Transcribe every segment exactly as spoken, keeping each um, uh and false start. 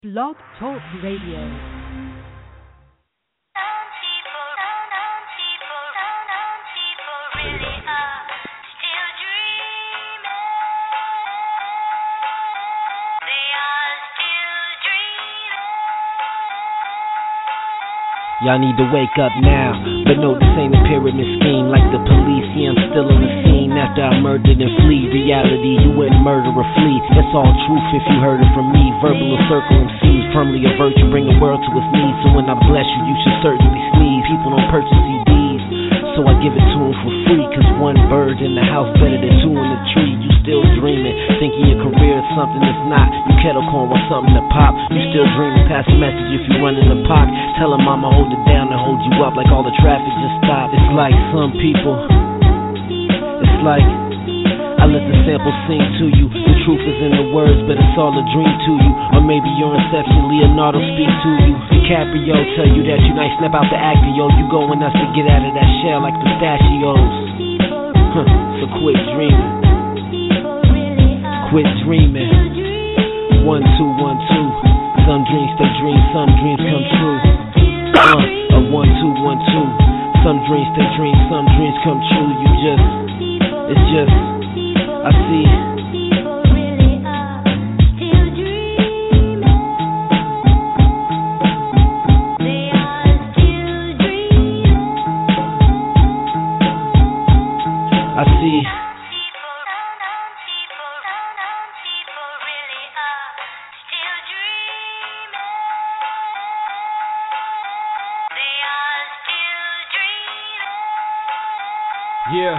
Blog Talk Radio. Y'all need to wake up now, but no, this ain't a pyramid scheme. Like the police, yeah, I'm still on the scene. After I murdered and flee, reality, you wouldn't murder or flee. That's all truth if you heard it from me. Verbal or circle M Cs, firmly avert you, bring the world to its knees. So when I bless you, you should certainly sneeze. People don't purchase C Ds, so I give it to them for free. Cause one bird in the house better than two in the tree. You still dreaming, thinking your career is something that's not. You kettle corn want something to pop. You still dreaming, pass a message if you run in the pot. Tell her mama hold it down and hold you up like all the traffic just stopped. It's like some people, it's like I let the sample sing to you. The truth is in the words, but it's all a dream to you. Or maybe your inception, Leonardo speak to you. DiCaprio tell you that you nice, snap out the acting, yo. You going us to get out of that shell like pistachios. Huh, so quit dreaming. Quit dreaming. One, two, one, two. Some dreams stay dreams, some dreams come true. Uh, a one, two, one, two. Some dreams stay dreams, some dreams come true. You just, it's just, I see. I see. Yeah.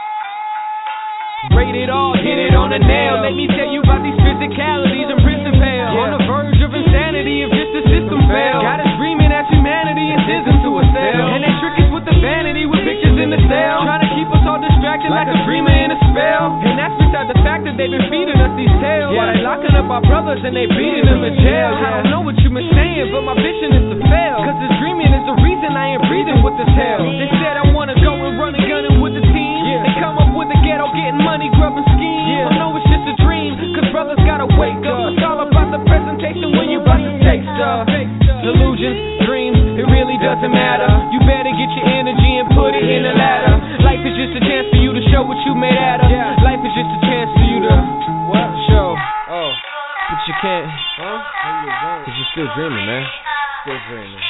Rated R, hit it on the nail. Let me tell you about these physicalities and prison pale. Yeah. On the verge of insanity if just the system fails. Got us dreaming as humanity and sends them to a cell. And they trick us with the vanity with pictures in the cell. Trying to keep us all distracted like, like a dreamer in a spell. And that's beside the fact that they've been feeding us these tales. Yeah. While they locking up our brothers and they beating them in jail. Yeah. I don't know what you've been saying, but my vision is to fail. Cause this dreaming is the reason I ain't breathing with this hell. They said I wanna go and run and gunning with the team. Yeah. They come up with the ghetto getting money, grubbing schemes. Yeah. I know it's just a dream, cause brothers gotta wake up. It's all about the presentation when you about to take stuff. Delusions, dreams, it really doesn't matter. You better get your energy and put it in the ladder. Life is just a chance for you to show what you made out of. Yeah. Life is just a chance for you to what? Show. Oh, but you can't. Huh? Cause you're still dreaming, man. Still dreaming.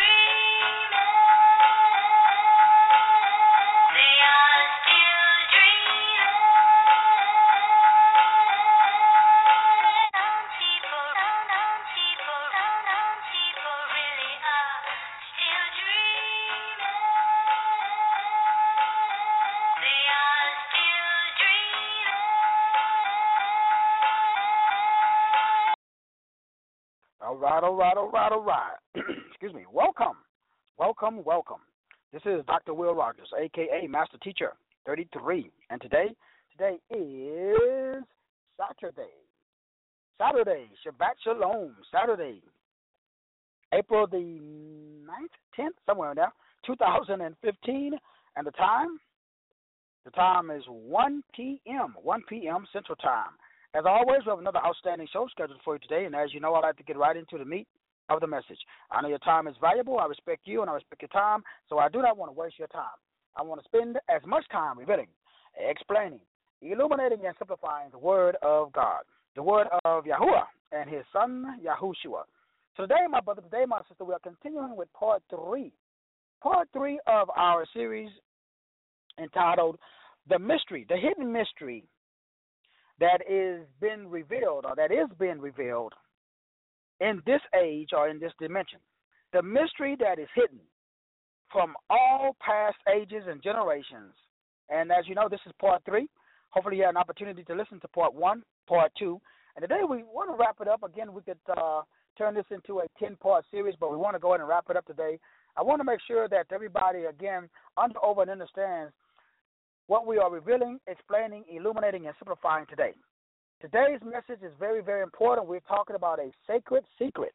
All right, all right, all right, all right. Excuse me. Welcome, welcome, welcome. This is Doctor Will Rogers, a k a. Master Teacher thirty-three. And today, today is Saturday. Saturday, Shabbat Shalom, Saturday, April the ninth, tenth, somewhere in there, two thousand fifteen. And the time, the time is one p.m., one p.m. Central Time. As always, we have another outstanding show scheduled for you today, and as you know, I like to get right into the meat of the message. I know your time is valuable. I respect you, and I respect your time, so I do not want to waste your time. I want to spend as much time revealing, explaining, illuminating, and simplifying the Word of God, the Word of Yahuwah and His Son, Yahushua. So today, my brother, today, my sister, we are continuing with part three, part three of our series entitled The Mystery, the Hidden Mystery that is been revealed or that is being revealed in this age or in this dimension. The mystery that is hidden from all past ages and generations. And as you know, this is part three. Hopefully you had an opportunity to listen to part one, part two. And today we want to wrap it up. Again, we could uh, turn this into a ten-part series, but we want to go ahead and wrap it up today. I want to make sure that everybody, again, under, over, and understands what we are revealing, explaining, illuminating, and simplifying today. Today's message is very, very important. We're talking about a sacred secret.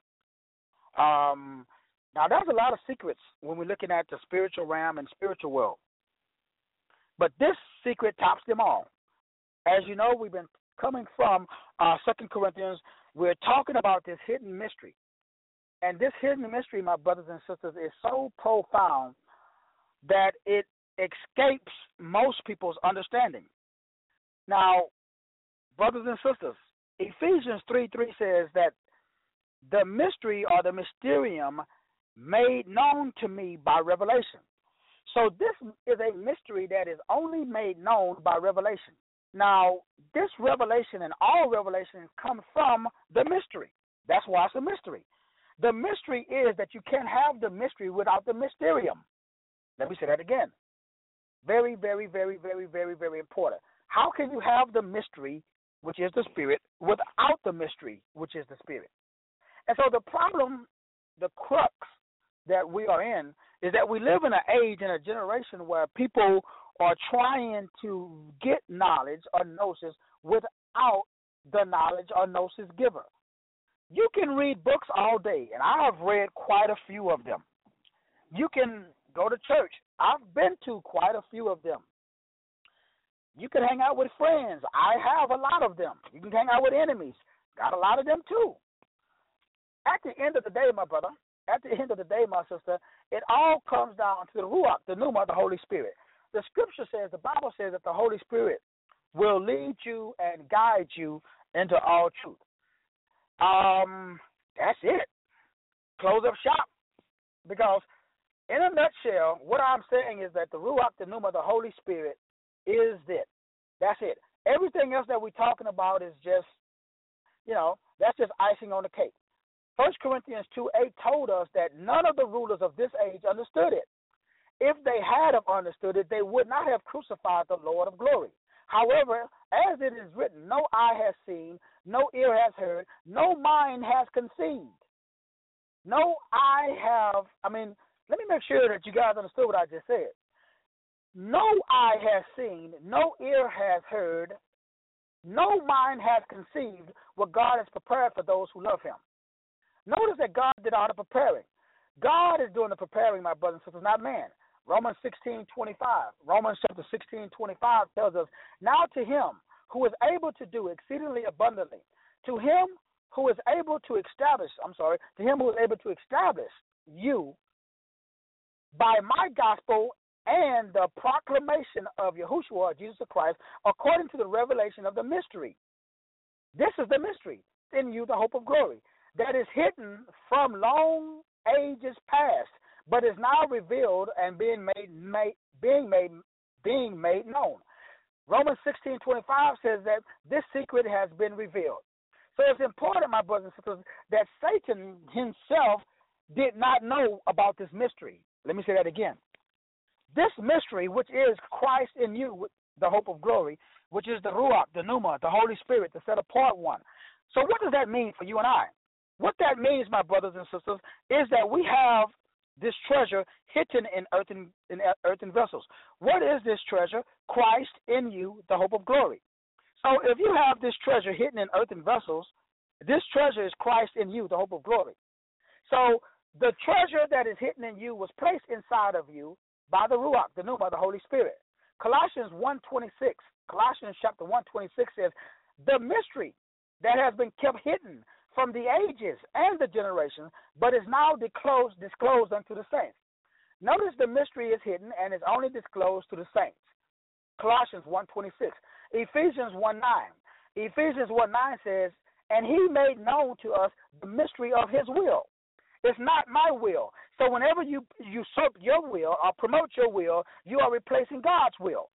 Um, now, there's a lot of secrets when we're looking at the spiritual realm and spiritual world. But this secret tops them all. As you know, we've been coming from uh, Second Corinthians we're talking about this hidden mystery. And this hidden mystery, my brothers and sisters, is so profound that it escapes most people's understanding. Now, brothers and sisters, Ephesians three three says that the mystery or the mysterium made known to me by revelation. So this is a mystery that is only made known by revelation. Now, this revelation and all revelations come from the mystery. That's why it's a mystery. The mystery is that you can't have the mystery without the mysterium. Let me say that again. Very, very, very, very, very, very important. How can you have the mystery, which is the Spirit, without the mystery, which is the Spirit? And so the problem, the crux that we are in, is that we live in an age and a generation where people are trying to get knowledge or gnosis without the knowledge or gnosis giver. You can read books all day, and I have read quite a few of them. You can go to church. I've been to quite a few of them. You can hang out with friends. I have a lot of them. You can hang out with enemies. Got a lot of them too. At the end of the day, my brother, at the end of the day, my sister, it all comes down to the Ruach, the Pneuma, the Holy Spirit. The scripture says, the Bible says that the Holy Spirit will lead you and guide you into all truth. Um, that's it. Close up shop. Because in a nutshell, what I'm saying is that the Ruach, the Pneuma, the Holy Spirit is it. That's it. Everything else that we're talking about is just, you know, that's just icing on the cake. First Corinthians two eight told us that none of the rulers of this age understood it. If they had have understood it, they would not have crucified the Lord of glory. However, as it is written, no eye has seen, no ear has heard, no mind has conceived. No eye have, I mean, let me make sure that you guys understood what I just said. No eye has seen, no ear has heard, no mind has conceived what God has prepared for those who love him. Notice that God did all the preparing. God is doing the preparing, my brothers and sisters, not man. Romans sixteen twenty-five. Romans chapter sixteen twenty-five tells us, now to him who is able to do exceedingly abundantly, to him who is able to establish, I'm sorry, to him who is able to establish you by my gospel and the proclamation of Yahushua, Jesus Christ, according to the revelation of the mystery. This is the mystery, in you the hope of glory, that is hidden from long ages past, but is now revealed and being made, made being made being made known. Romans sixteen twenty-five says that this secret has been revealed. So it's important, my brothers and sisters, that Satan himself did not know about this mystery. Let me say that again. This mystery, which is Christ in you, the hope of glory, which is the Ruach, the Pneuma, the Holy Spirit, the set apart one. So what does that mean for you and I? What that means, my brothers and sisters, is that we have this treasure hidden in earthen, in earthen vessels. What is this treasure? Christ in you, the hope of glory. So if you have this treasure hidden in earthen vessels, this treasure is Christ in you, the hope of glory. So the treasure that is hidden in you was placed inside of you by the Ruach, the Pneuma, the Holy Spirit. Colossians one twenty-six, Colossians chapter one twenty-six says, the mystery that has been kept hidden from the ages and the generations, but is now disclosed, disclosed unto the saints. Notice the mystery is hidden and is only disclosed to the saints. Colossians one twenty-six. Ephesians one nine. Ephesians one nine says, and he made known to us the mystery of his will. It's not my will. So whenever you usurp your will or promote your will, you are replacing God's will.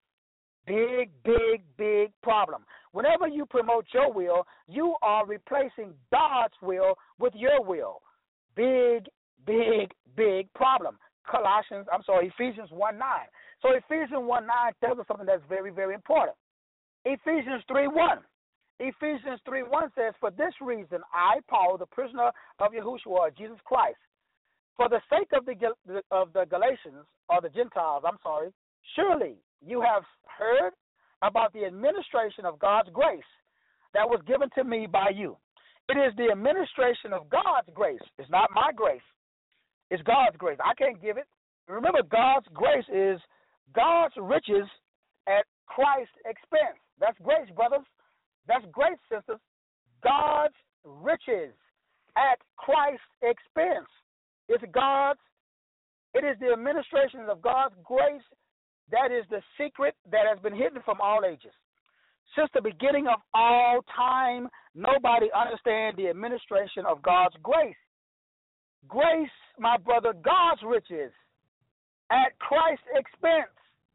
Big, big, big problem. Whenever you promote your will, you are replacing God's will with your will. Big, big, big problem. Colossians, I'm sorry, Ephesians one nine. So Ephesians one nine tells us something that's very, very important. Ephesians three one. Ephesians three one says, for this reason, I, Paul, the prisoner of Yahushua, Jesus Christ, for the sake of the of the Galatians, or the Gentiles, I'm sorry, surely you have heard about the administration of God's grace that was given to me by you. It is the administration of God's grace. It's not my grace. It's God's grace. I can't give it. Remember, God's grace is God's riches at Christ's expense. That's grace, brothers. That's grace, sisters. God's riches at Christ's expense. It's God's, it is the administration of God's grace that is the secret that has been hidden from all ages. Since the beginning of all time, nobody understands the administration of God's grace. Grace, my brother, God's riches at Christ's expense.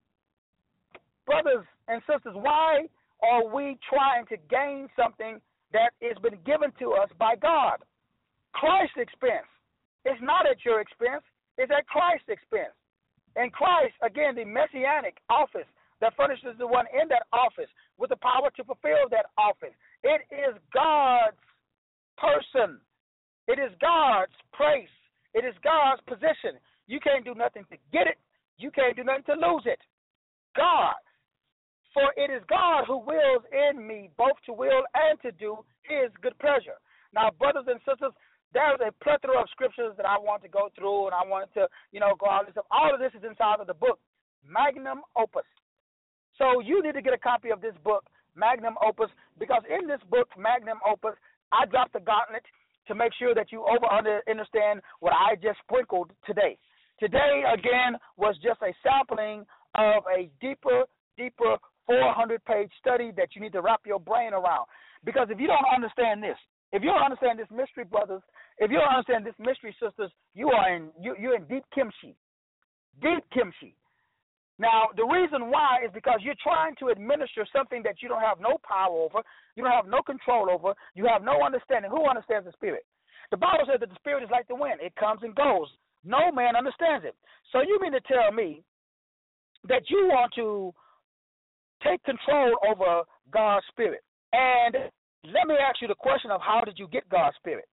Brothers and sisters, why are we trying to gain something that has been given to us by God? Christ's expense. It's not at your expense. It's at Christ's expense. And Christ, again, the messianic office that furnishes the one in that office with the power to fulfill that office. It is God's person. It is God's place. It is God's position. You can't do nothing to get it. You can't do nothing to lose it. God. For it is God who wills in me both to will and to do his good pleasure. Now, brothers and sisters, there's a plethora of scriptures that I want to go through, and I wanted to, you know, go all this stuff. All of this is inside of the book, Magnum Opus. So you need to get a copy of this book, Magnum Opus, because in this book, Magnum Opus, I dropped the gauntlet to make sure that you over understand what I just sprinkled today. Today, again, was just a sampling of a deeper, deeper four hundred page study that you need to wrap your brain around. Because if you don't understand this, if you don't understand this mystery, brothers, if you don't understand this mystery, sisters, you are in you, you're in deep kimchi, deep kimchi. Now, the reason why is because you're trying to administer something that you don't have no power over, you don't have no control over, you have no understanding. Who understands the Spirit? The Bible says that the Spirit is like the wind. It comes and goes. No man understands it. So you mean to tell me that you want to take control over God's Spirit? And let me ask you the question of how did you get God's Spirit?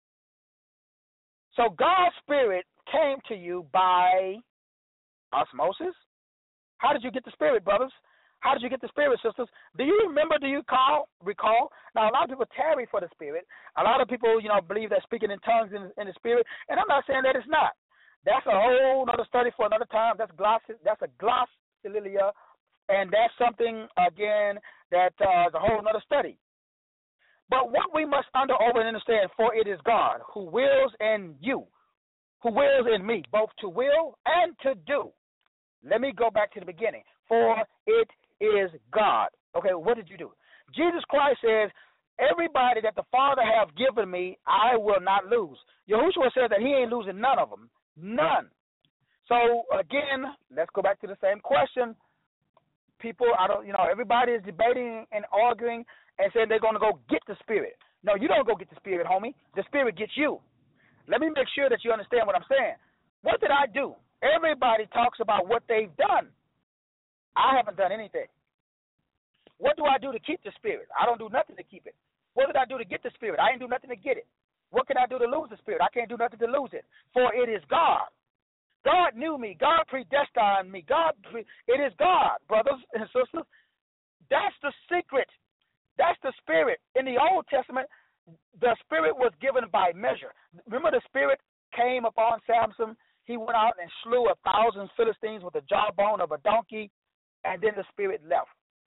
So God's Spirit came to you by osmosis. How did you get the Spirit, brothers? How did you get the Spirit, sisters? Do you remember, do you call, recall? Now, a lot of people tarry for the Spirit. A lot of people, you know, believe that speaking in tongues in, in the Spirit, and I'm not saying that it's not. That's a whole other study for another time. That's gloss, that's a glossolalia, and that's something, again, that uh, is a whole other study. But what we must under over and understand, for it is God who wills in you, who wills in me, both to will and to do. Let me go back to the beginning. For it is God. Okay, what did you do? Jesus Christ says, everybody that the Father have given me, I will not lose. Yahushua says that he ain't losing none of them. None. So, again, let's go back to the same question. People, I don't, you know, everybody is debating and arguing and saying they're going to go get the Spirit. No, you don't go get the Spirit, homie. The Spirit gets you. Let me make sure that you understand what I'm saying. What did I do? Everybody talks about what they've done. I haven't done anything. What do I do to keep the Spirit? I don't do nothing to keep it. What did I do to get the Spirit? I didn't do nothing to get it. What can I do to lose the Spirit? I can't do nothing to lose it. For it is God. God knew me. God predestined me. God, pre- it is God, brothers and sisters. That's the secret. That's the Spirit. In the Old Testament, the Spirit was given by measure. Remember, the Spirit came upon Samson. He went out and slew a thousand Philistines with the jawbone of a donkey, and then the Spirit left.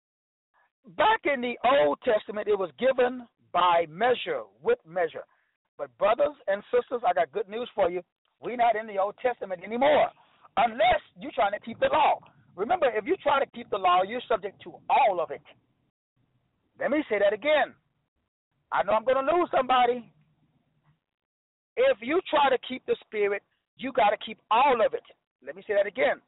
Back in the Old Testament, it was given by measure, with measure. But brothers and sisters, I got good news for you. We're not in the Old Testament anymore, unless you're trying to keep the law. Remember, if you try to keep the law, you're subject to all of it. Let me say that again. I know I'm going to lose somebody. If you try to keep the Spirit, you got to keep all of it. Let me say that again.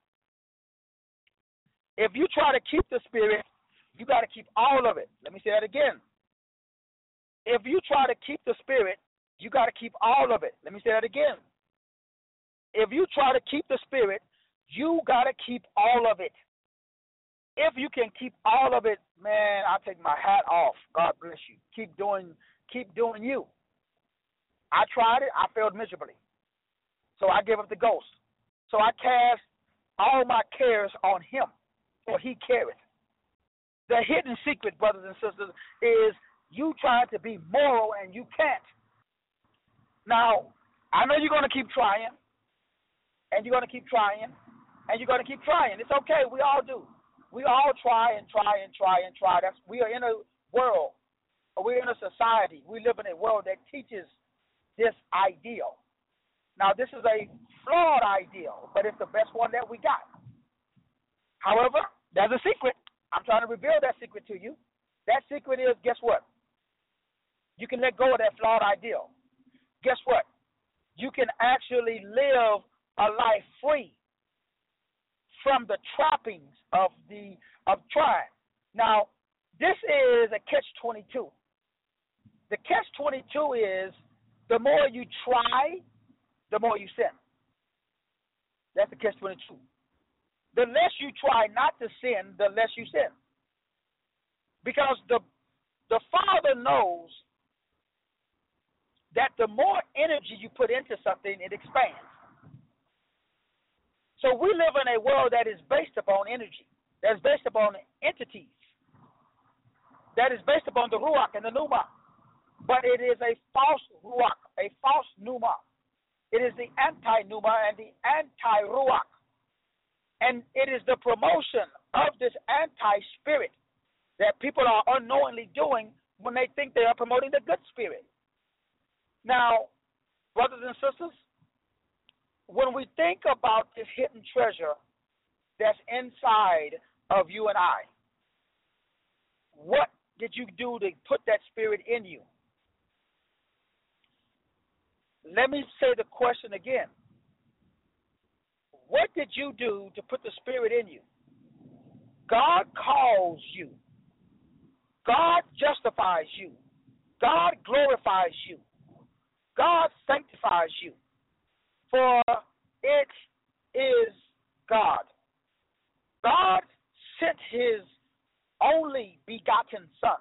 If you try to keep the Spirit, you got to keep all of it. Let me say that again. If you try to keep the Spirit, you got to keep all of it. Let me say that again. If you try to keep the Spirit, you got to keep all of it. If you can keep all of it, man, I'll take my hat off. God bless you. Keep doing, keep doing you. I tried it. I failed miserably. So I gave up the ghost. So I cast all my cares on him, for he careth. The hidden secret, brothers and sisters, is you trying to be moral and you can't. Now, I know you're going to keep trying, and you're going to keep trying, and you're going to keep trying. It's okay. We all do. We all try and try and try and try. That's we are in a world we're in a society, we live in a world that teaches this ideal. Now, this is a flawed ideal, but it's the best one that we got. However, there's a secret. I'm trying to reveal that secret to you. That secret is, guess what? You can let go of that flawed ideal. Guess what? You can actually live a life free from the trappings of the of trying. Now, this is a catch twenty-two. The catch twenty-two is the more you try, the more you sin. That's the catch twenty-two. The less you try not to sin, the less you sin. Because the the Father knows that the more energy you put into something, it expands. So we live in a world that is based upon energy, that is based upon entities, that is based upon the Ruach and the Pneuma. But it is a false Ruach, a false Pneuma. It is the anti-Pneuma and the anti-Ruach. And it is the promotion of this anti-spirit that people are unknowingly doing when they think they are promoting the good spirit. Now, brothers and sisters, when we think about this hidden treasure that's inside of you and I, what did you do to put that spirit in you? Let me say the question again. What did you do to put the spirit in you? God calls you. God justifies you. God glorifies you. God sanctifies you. For it is God. God sent his only begotten Son,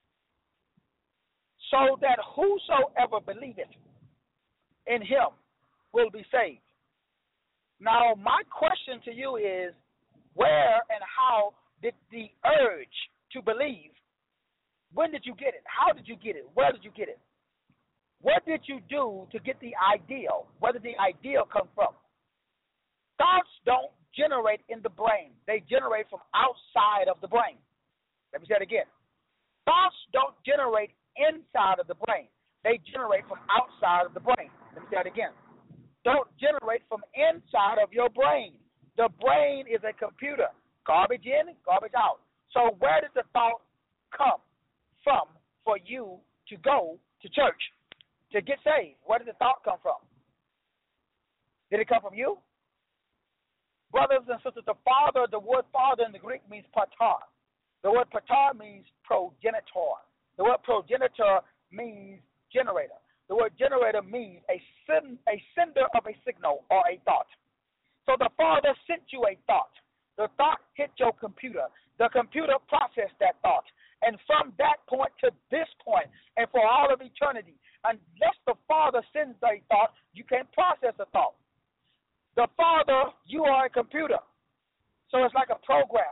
so that whosoever believeth in him will be saved. Now, my question to you is, where and how did the urge to believe, when did you get it? How did you get it? Where did you get it? What did you do to get the ideal? Where did the ideal come from? Thoughts don't generate in the brain. They generate from outside of the brain. Let me say it again. Thoughts don't generate inside of the brain. They generate from outside of the brain. Let me say it again. Don't generate from inside of your brain. The brain is a computer. Garbage in, garbage out. So where did the thought come from for you to go to church, to get saved? Where did the thought come from? Did it come from you? Brothers and sisters, the father, the word father in the Greek means patar. The word patar means progenitor. The word progenitor means generator. The word generator means a, sin, a sender of a signal or a thought. So the Father sent you a thought. The thought hit your computer. The computer processed that thought. And from that point to this point, and for all of eternity, unless the Father sends a thought, you can't process a thought. The Father, you are a computer. So it's like a program.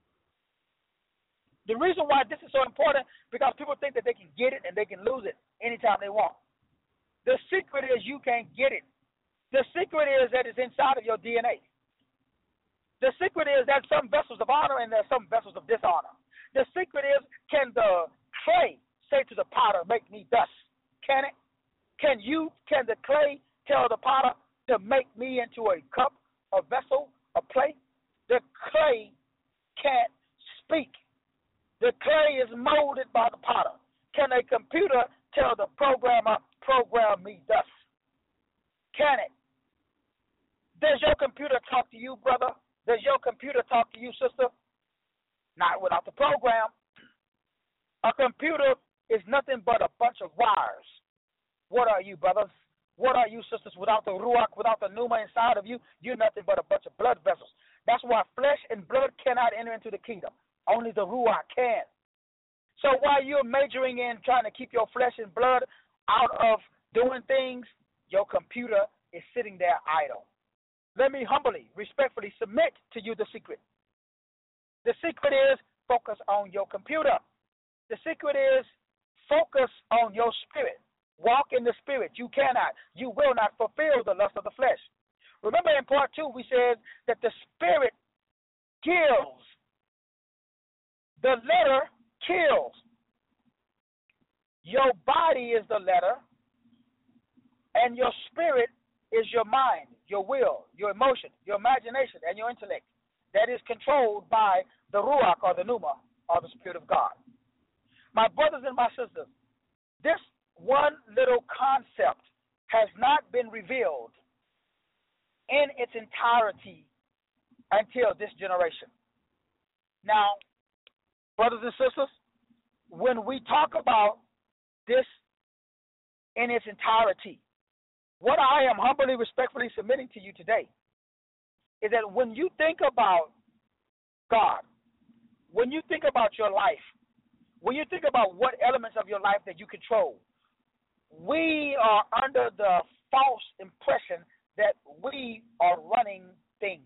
The reason why this is so important, because people think that they can get it and they can lose it anytime they want. The secret is you can't get it. The secret is that it's inside of your D N A. The secret is that some vessels of honor and there's some vessels of dishonor. The secret is, can the clay say to the potter, make me thus? Can it? Can you, can the clay tell the potter to make me into a cup, a vessel, a plate? The clay can't speak. The clay is molded by the potter. Can a computer tell the programmer, program me thus? Can it? Does your computer talk to you, brother? Does your computer talk to you, sister? Not without the program. A computer is nothing but a bunch of wires. What are you, brothers? What are you, sisters? Without the Ruach, without the Pneuma inside of you, you're nothing but a bunch of blood vessels. That's why flesh and blood cannot enter into the kingdom. Only the Ruach can. So while you're majoring in trying to keep your flesh and blood out of doing things, your computer is sitting there idle. Let me humbly, respectfully submit to you the secret. The secret is focus on your computer. The secret is focus on your spirit. Walk in the spirit. You cannot, you will not fulfill the lust of the flesh. Remember in part two, we said that the spirit kills. The letter kills. Your body is the letter, and your spirit is your mind, your will, your emotion, your imagination, and your intellect that is controlled by the Ruach or the Pneuma or the Spirit of God. My brothers and my sisters, this one little concept has not been revealed in its entirety until this generation. Now, brothers and sisters, when we talk about this in its entirety, what I am humbly, respectfully submitting to you today is that when you think about God, when you think about your life, when you think about what elements of your life that you control, we are under the false impression that we are running things.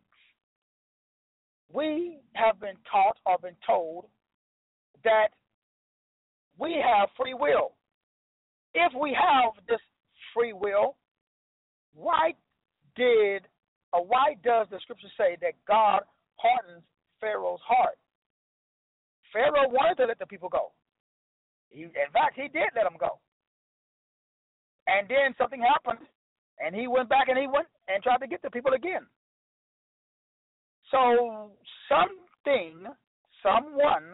We have been taught or been told that we have free will. If we have this free will, why did or why does the scripture say that God hardens Pharaoh's heart? Pharaoh wanted to let the people go. He, in fact, he did let them go. And then something happened, and he went back and he went and tried to get the people again. So something, someone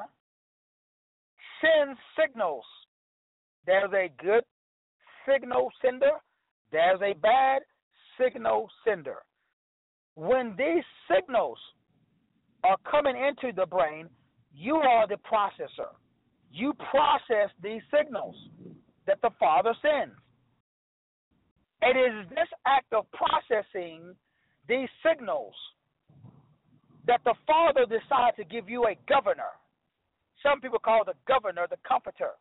sends signals. There's a good signal sender. There's a bad signal sender. When these signals are coming into the brain, you are the processor. You process these signals that the Father sends. It is this act of processing these signals that the Father decides to give you a governor. Some people call the governor the comforter.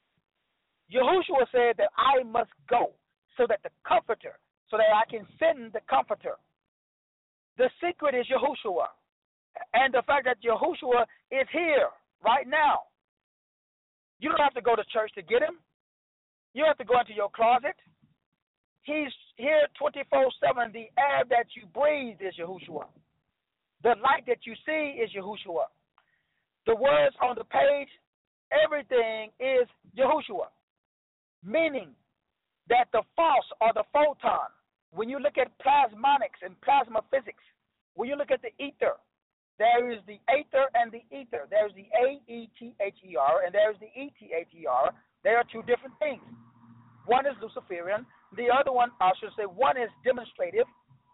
Yahushua said that I must go so that the comforter, so that I can send the comforter. The secret is Yahushua. And the fact that Yahushua is here right now. You don't have to go to church to get him. You don't have to go into your closet. He's here twenty-four seven. The air that you breathe is Yahushua. The light that you see is Yahushua. The words on the page, everything is Yahushua. Meaning that the false or the photon, when you look at plasmonics and plasma physics, when you look at the ether, there is the aether and the ether. There's the A E T H E R and there's the E T H E R. They are two different things. One is Luciferian. The other one, I should say, one is demonstrative.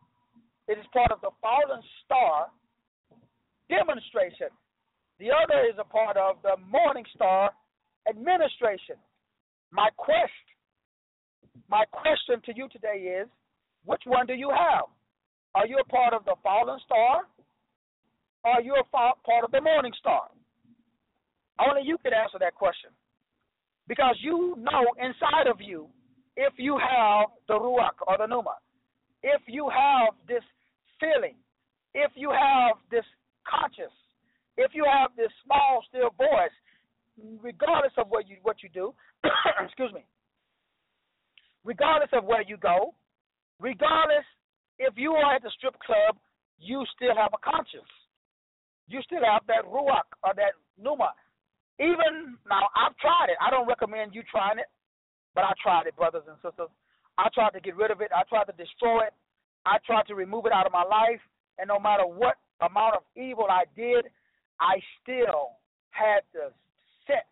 It is part of the fallen star demonstration. The other is a part of the morning star administration. My quest, my question to you today is, which one do you have? Are you a part of the fallen star? Or are you a part of the morning star? Only you can answer that question. Because you know inside of you, if you have the Ruach or the Pneuma, if you have this feeling, if you have this conscious, if you have this small, still voice, regardless of what you what you do, excuse me, regardless of where you go, regardless if you are at the strip club, you still have a conscience. You still have that Ruach or that Pneuma. Even now, I've tried it. I don't recommend you trying it, but I tried it, brothers and sisters. I tried to get rid of it. I tried to destroy it. I tried to remove it out of my life. And no matter what amount of evil I did, I still had the sense.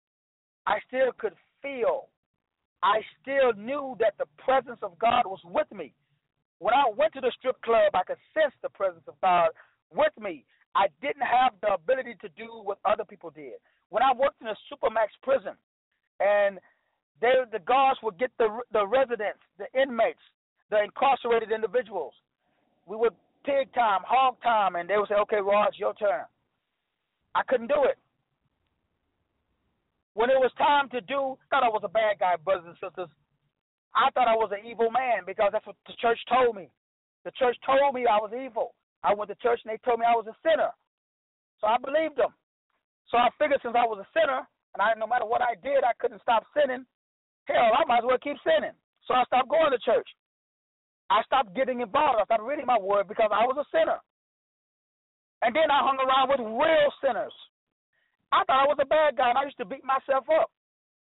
I still could feel. I still knew that the presence of God was with me. When I went to the strip club, I could sense the presence of God with me. I didn't have the ability to do what other people did. When I worked in a Supermax prison, and they, the guards would get the the residents, the inmates, the incarcerated individuals, we would pig time, hog time, and they would say, okay, Raj, your turn. I couldn't do it. When it was time to do, I thought I was a bad guy, brothers and sisters. I thought I was an evil man because that's what the church told me. The church told me I was evil. I went to church and they told me I was a sinner. So I believed them. So I figured since I was a sinner, and I, no matter what I did, I couldn't stop sinning, hell, I might as well keep sinning. So I stopped going to church. I stopped getting involved. I stopped reading my word because I was a sinner. And then I hung around with real sinners. I thought I was a bad guy, and I used to beat myself up.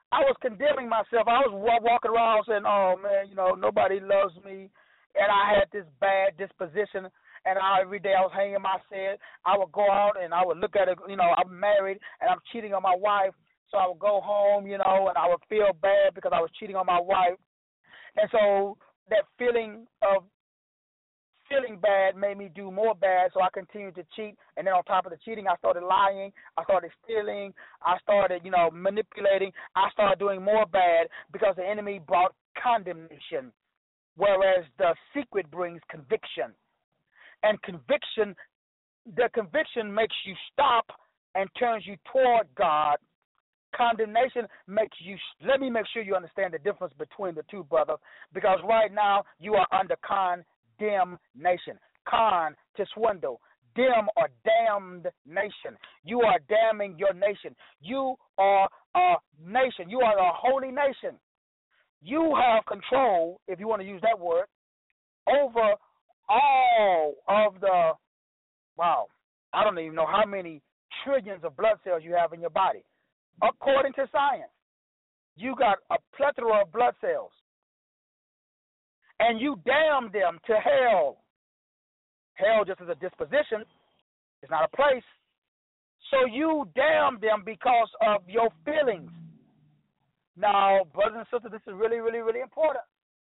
I was condemning myself. I was walking around saying, oh, man, you know, nobody loves me. And I had this bad disposition. And I, every day I was hanging myself. I would go out and I would look at it. You know, I'm married and I'm cheating on my wife. So I would go home, you know, and I would feel bad because I was cheating on my wife. And so that feeling of feeling bad made me do more bad, so I continued to cheat. And then on top of the cheating, I started lying. I started stealing. I started, you know, manipulating. I started doing more bad because the enemy brought condemnation, whereas the secret brings conviction. And conviction, the conviction makes you stop and turns you toward God. Condemnation makes you, let me make sure you understand the difference between the two, brother, because right now you are under condemnation. Con, to swindle. Dim or damned nation. You are damning your nation. You are a nation. You are a holy nation. You have control, if you want to use that word, over all of the, wow, I don't even know how many trillions of blood cells you have in your body. According to science, you got a plethora of blood cells, and you damn them to hell. Hell just is a disposition. It's not a place. So you damn them because of your feelings. Now, brothers and sisters, this is really, really, really important.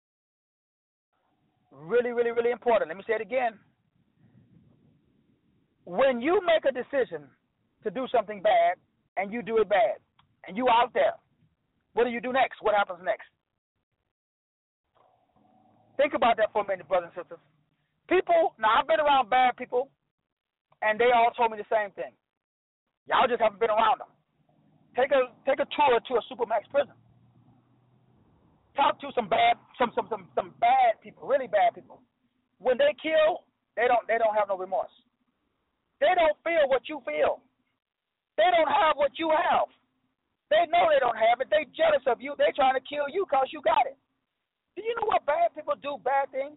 Really, really, really important. Let me say it again. When you make a decision to do something bad and you do it bad and you out there, what do you do next? What happens next? Think about that for a minute, brothers and sisters. People, now I've been around bad people, and they all told me the same thing. Y'all just haven't been around them. Take a take a tour to a Supermax prison. Talk to some bad some some some some bad people, really bad people. When they kill, they don't they don't have no remorse. They don't feel what you feel. They don't have what you have. They know they don't have it. They jealous of you. They trying to kill you because you got it. Do you know what bad people do bad things?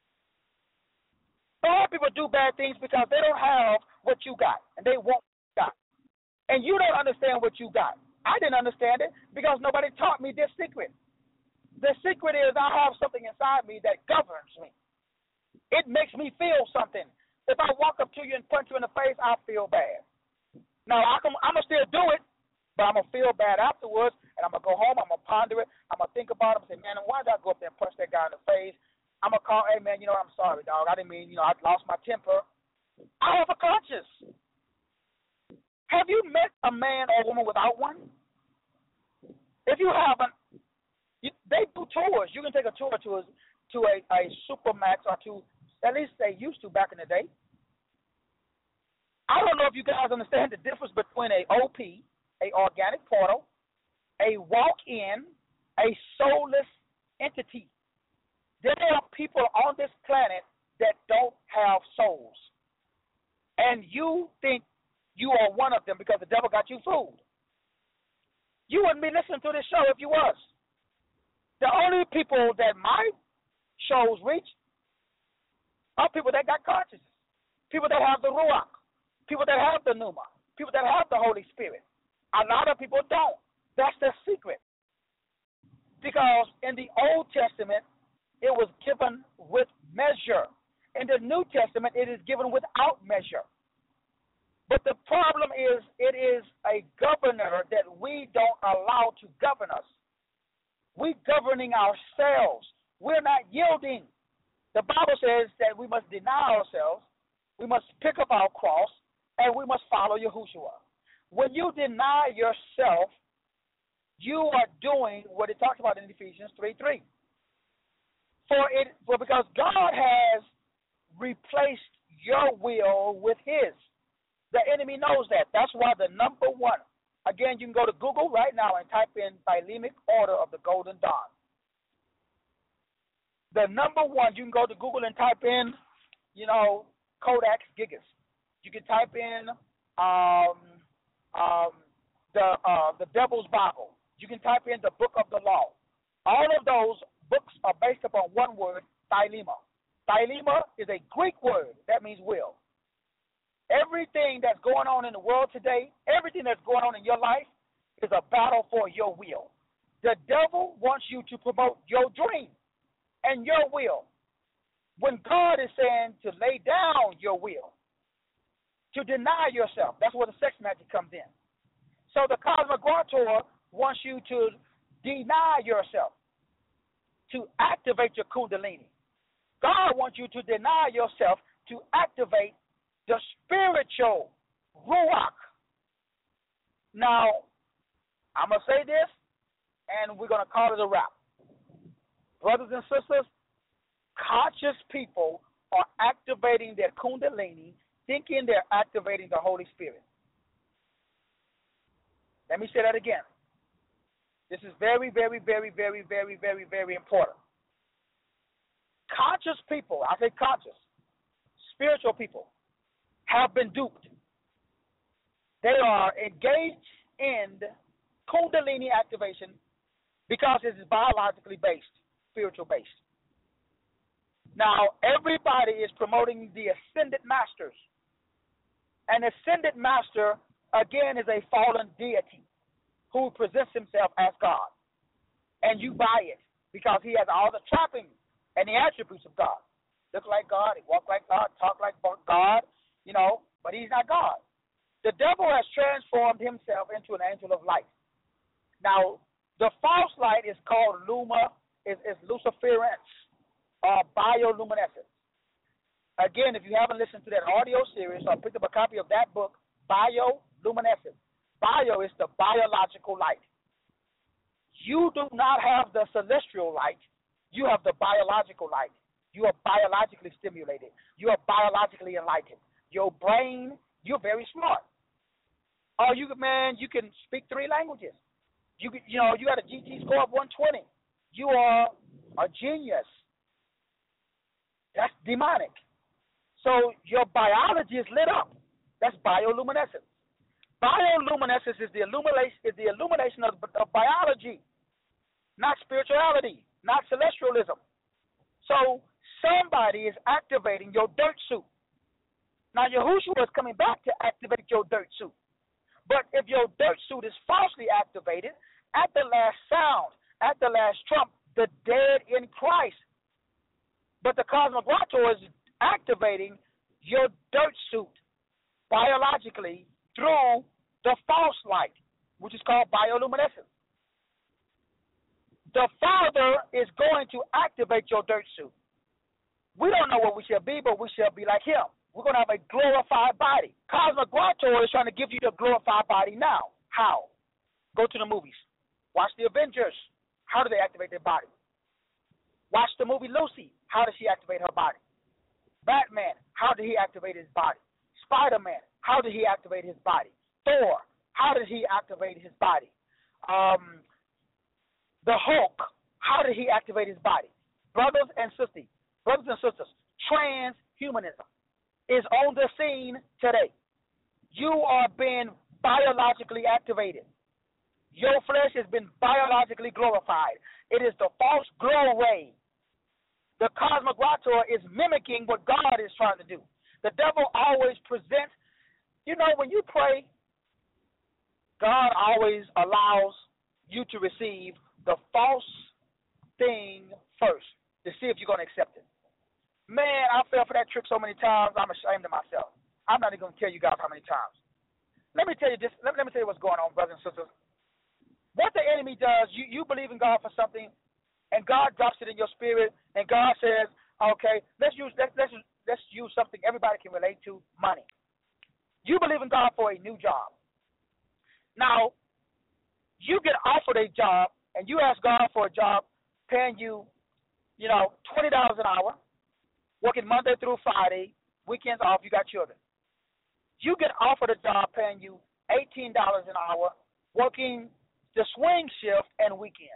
Bad people do bad things because they don't have what you got, and they want what you got. And you don't understand what you got. I didn't understand it because nobody taught me this secret. The secret is I have something inside me that governs me. It makes me feel something. If I walk up to you and punch you in the face, I feel bad. Now, I can, I'm going to still do it, but I'm going to feel bad afterwards, and I'm going to go home, I'm going to ponder it, I'm going to think about it, and say, man, why did I go up there and punch that guy in the face? I'm going to call, hey, man, you know, I'm sorry, dog. I didn't mean, you know, I lost my temper. I have a conscience. Have you met a man or a woman without one? If you haven't, you, they do tours. You can take a tour to a, to a, a Supermax or to, at least they used to back in the day. I don't know if you guys understand the difference between a O P, a organic portal, a walk-in, a soulless entity. There are people on this planet that don't have souls. And you think you are one of them because the devil got you fooled. You wouldn't be listening to this show if you was. The only people that my shows reach are people that got consciousness, people that have the Ruach, people that have the Pneuma, people that have the Holy Spirit. A lot of people don't. That's the secret. Because in the Old Testament, it was given with measure. In the New Testament, it is given without measure. But the problem is, it is a governor that we don't allow to govern us. We're governing ourselves. We're not yielding. The Bible says that we must deny ourselves, we must pick up our cross, and we must follow Yahushua. When you deny yourself, you are doing what it talks about in Ephesians three three. For it, for because God has replaced your will with His. The enemy knows that. That's why the number one. Again, you can go to Google right now and type in Thymic Order of the Golden Dawn. The number one, you can go to Google and type in, you know, Codex Gigas. You can type in um, um, the uh, the Devil's Bible. You can type in the Book of the Law. All of those books are based upon one word, Thyma. Thyma is a Greek word. That means will. Everything that's going on in the world today, everything that's going on in your life is a battle for your will. The devil wants you to promote your dream and your will, when God is saying to lay down your will, to deny yourself. That's where the sex magic comes in. So the Cosmograntor wants you to deny yourself, to activate your Kundalini. God wants you to deny yourself to activate the spiritual Ruach. Now, I'm going to say this, and we're going to call it a wrap. Brothers and sisters, conscious people are activating their Kundalini, thinking they're activating the Holy Spirit. Let me say that again. This is very, very, very, very, very, very, very important. Conscious people, I say conscious, spiritual people, have been duped. They are engaged in Kundalini activation because it is biologically based, spiritual based. Now, everybody is promoting the ascended masters. An ascended master, again, is a fallen deity who presents himself as God. And you buy it because he has all the trappings and the attributes of God. Look like God, he walk like God, talk like God, you know, but he's not God. The devil has transformed himself into an angel of light. Now, the false light is called Luma, is, is Luciference, or bioluminescence. Again, if you haven't listened to that audio series or picked up a copy of that book, Bioluminescence. Bio is the biological light. You do not have the celestial light. You have the biological light. You are biologically stimulated. You are biologically enlightened. Your brain, you're very smart. Oh, you man, you can speak three languages. You you know, you got a G T score of one twenty. You are a genius. That's demonic. So your biology is lit up. That's bioluminescence. Bioluminescence is the illumination is the illumination of, of biology, not spirituality, not celestialism. So somebody is activating your dirt suit. Now Yahushua is coming back to activate your dirt suit. But if your dirt suit is falsely activated, at the last sound, at the last trump, the dead in Christ. But the Cosmograntor is activating your dirt suit biologically through the false light, which is called bioluminescence. The Father is going to activate your dirt suit. We don't know what we shall be, but we shall be like him. We're going to have a glorified body. Cosmograntor is trying to give you the glorified body now. How? Go to the movies. Watch the Avengers. How do they activate their body? Watch the movie Lucy. How does she activate her body? Batman. How did he activate his body? Spider-Man. How did he activate his body? Thor. How did he activate his body? Um, the Hulk. How did he activate his body? Brothers and sisters, brothers and sisters, transhumanism is on the scene today. You are being biologically activated. Your flesh has been biologically glorified. It is the false glory. The Cosmograntor is mimicking what God is trying to do. The devil always presents, you know, when you pray, God always allows you to receive the false thing first to see if you're going to accept it. Man, I fell for that trick so many times, I'm ashamed of myself. I'm not even going to tell you guys how many times. Let me tell you this. Let me, let me tell you what's going on, brothers and sisters. What the enemy does, you, you believe in God for something, and God drops it in your spirit, and God says, okay, let's use let's, let's, let's use something everybody can relate to, money. You believe in God for a new job. Now, you get offered a job, and you ask God for a job paying you, you know, twenty dollars an hour, working Monday through Friday, weekends off, you got children. You get offered a job paying you eighteen dollars an hour, working the swing shift and weekends.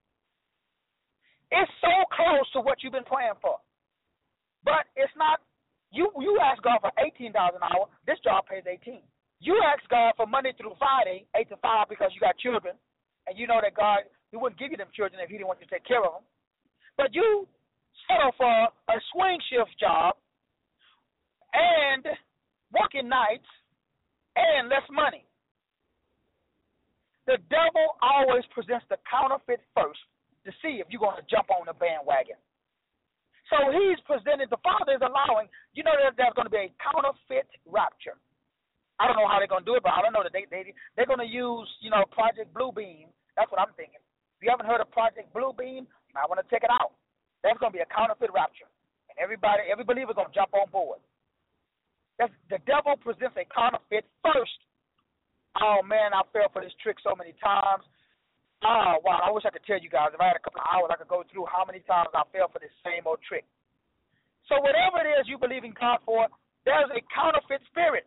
It's so close to what you've been praying for. But it's not, you you ask God for eighteen dollars an hour, this job pays eighteen dollars. You ask God for Monday through Friday, eight to five, because you got children, and you know that God, he wouldn't give you them children if he didn't want you to take care of them. But you settle for a swing shift job and working nights and less money. The devil always presents the counterfeit first to see if you're going to jump on the bandwagon. So he's presenting, the Father is allowing, you know that there's going to be a counterfeit rapture. I don't know how they're going to do it, but I don't know that they, they, they're going to use, you know, Project Bluebeam. That's what I'm thinking. If you haven't heard of Project Bluebeam, you might want to check it out. That's going to be a counterfeit rapture. And everybody, every believer is going to jump on board. That's, the devil presents a counterfeit first. Oh, man, I fell for this trick so many times. Oh, wow, I wish I could tell you guys. If I had a couple of hours, I could go through how many times I fell for this same old trick. So whatever it is you believe in God for, there's a counterfeit spirit.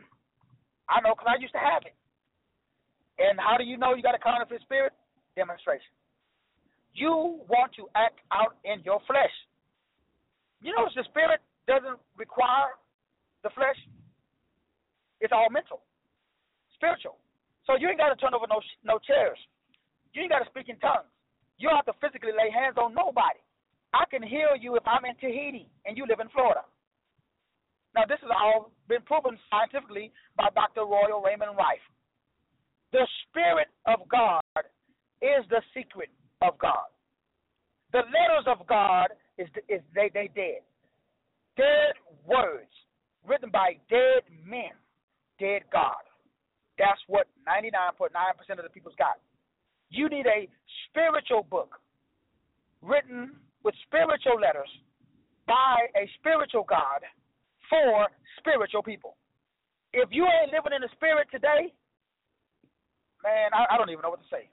I know because I used to have it. And how do you know you got a counterfeit spirit? Demonstration. You want to act out in your flesh. You notice the spirit doesn't require the flesh. It's all mental. Spiritual. So you ain't got to turn over no no chairs. You ain't got to speak in tongues. You don't have to physically lay hands on nobody. I can heal you if I'm in Tahiti and you live in Florida. Now, this has all been proven scientifically by Doctor Royal Raymond Rife. The Spirit of God is the secret of God. The letters of God is, is they they dead. Dead words written by dead men, dead God. That's what ninety-nine point nine percent of the people's got. You need a spiritual book written with spiritual letters by a spiritual God for spiritual people. If you ain't living in the spirit today, man, I, I don't even know what to say.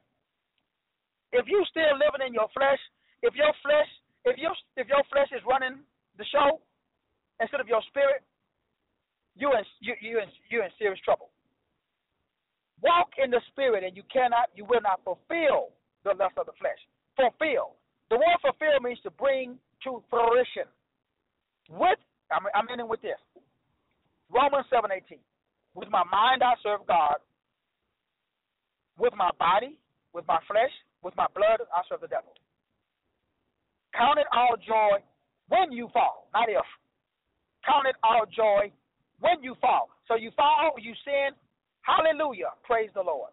If you still living in your flesh, if your flesh, if your if your flesh is running the show instead of your spirit, you in you you in you in serious trouble. Walk in the spirit, and you cannot, you will not fulfill the lust of the flesh. Fulfill. The word fulfill means to bring to fruition. With, I'm, I'm ending with this. Romans seven eighteen. With my mind I serve God. With my body, with my flesh, with my blood I serve the devil. Count it all joy when you fall, not if. Count it all joy when you fall. So you fall, you sin. Hallelujah. Praise the Lord.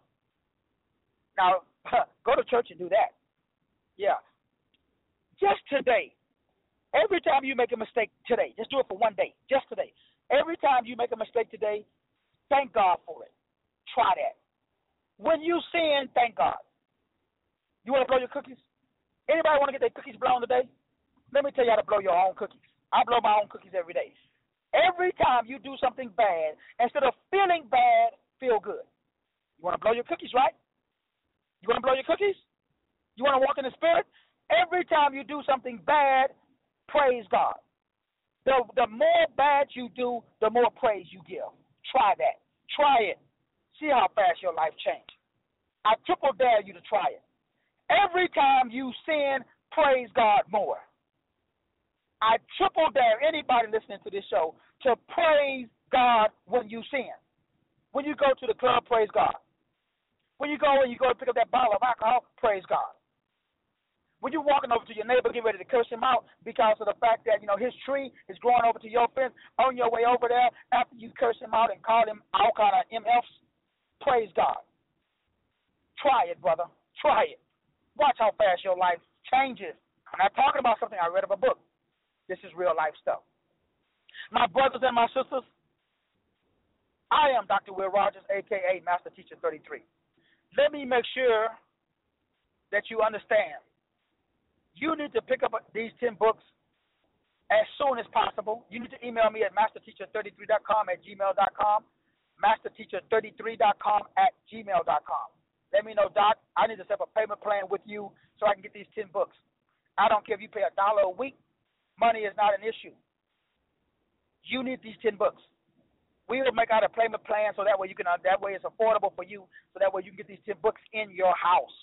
Now, go to church and do that. Yeah. Just today, every time you make a mistake today, just do it for one day, just today. Every time you make a mistake today, thank God for it. Try that. When you sin, thank God. You want to blow your cookies? Anybody want to get their cookies blown today? Let me tell you how to blow your own cookies. I blow my own cookies every day. Every time you do something bad, instead of feeling bad, feel good. You want to blow your cookies, right? You want to blow your cookies? You want to walk in the spirit? Every time you do something bad, praise God. The, the more bad you do, the more praise you give. Try that. Try it. See how fast your life changes. I triple dare you to try it. Every time you sin, praise God more. I triple dare anybody listening to this show to praise God when you sin. When you go to the club, praise God. When you go and you go to pick up that bottle of alcohol, praise God. When you're walking over to your neighbor, get ready to curse him out because of the fact that, you know, his tree is growing over to your fence, on your way over there, after you curse him out and call him all kind of M Fs, praise God. Try it, brother. Try it. Watch how fast your life changes. I'm not talking about something I read of a book. This is real life stuff. My brothers and my sisters, I am Doctor Will Rogers, a k a. Master Teacher thirty-three. Let me make sure that you understand. You need to pick up these ten books as soon as possible. You need to email me at master teacher thirty-three dot com at gmail dot com, master teacher thirty-three dot com at gmail dot com. Let me know, Doc, I need to set up a payment plan with you so I can get these ten books. I don't care if you pay a dollar a week. Money is not an issue. You need these ten books. We will make out a payment plan so that way you can. Uh, that way it's affordable for you. So that way you can get these ten books in your house.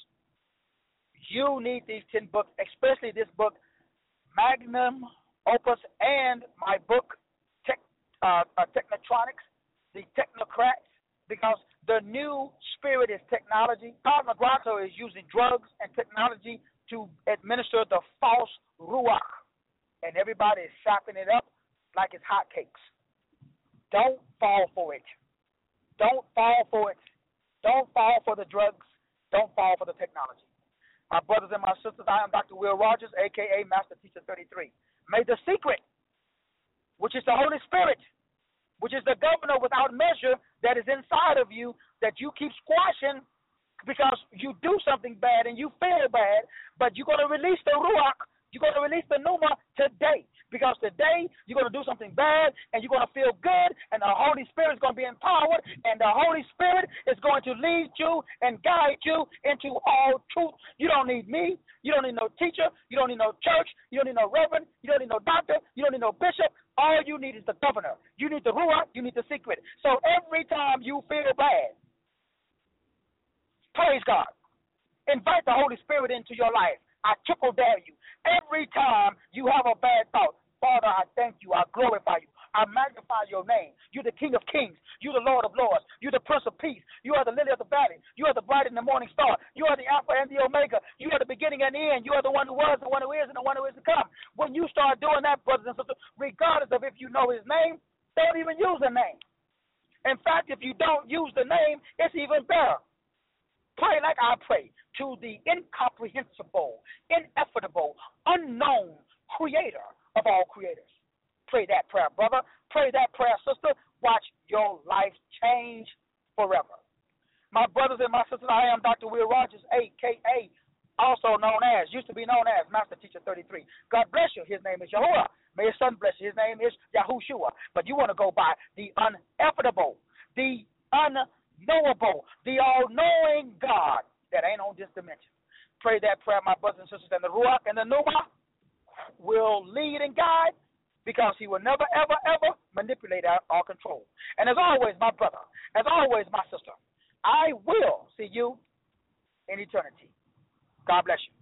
You need these ten books, especially this book, Magnum Opus, and my book, Tech, uh, uh, Technotronics, the Technocrats, because the new spirit is technology. Todd McGrato is using drugs and technology to administer the false ruach, and everybody is shopping it up like it's hotcakes. Don't fall for it. Don't fall for it. Don't fall for the drugs. Don't fall for the technology. My brothers and my sisters, I am Doctor Will Rogers, a k a. Master Teacher thirty-three. May the secret, which is the Holy Spirit, which is the governor without measure that is inside of you, that you keep squashing because you do something bad and you feel bad, but you're going to release the Ruach, you're going to release the Pneuma today. Because today you're going to do something bad and you're going to feel good and the Holy Spirit is going to be empowered and the Holy Spirit is going to lead you and guide you into all truth. You don't need me. You don't need no teacher. You don't need no church. You don't need no reverend. You don't need no doctor. You don't need no bishop. All you need is the governor. You need the Ruach. You need the secret. So every time you feel bad, praise God. Invite the Holy Spirit into your life. I triple dare you. Every time you have a bad thought, Father, I thank you. I glorify you. I magnify your name. You're the King of Kings. You're the Lord of Lords. You're the Prince of Peace. You are the lily of the valley. You are the bright and the morning star. You are the Alpha and the Omega. You are the beginning and the end. You are the one who was, the one who is, and the one who is to come. When you start doing that, brothers and sisters, regardless of if you know his name, don't even use the name. In fact, if you don't use the name, it's even better. Pray like I pray to the incomprehensible, ineffable, unknown creator of all creators. Pray that prayer, brother. Pray that prayer, sister. Watch your life change forever. My brothers and my sisters, I am Doctor Will Rogers, a k a also known as, used to be known as Master Teacher thirty-three. God bless you. His name is Yahuwah. May his son bless you. His name is Yahushua. But you want to go by the ineffable, the unknowable, the all-knowing God that ain't on this dimension. Pray that prayer, my brothers and sisters, and the Ruach and the Pneuma will lead and guide because he will never, ever, ever manipulate or control. And as always, my brother, as always, my sister, I will see you in eternity. God bless you.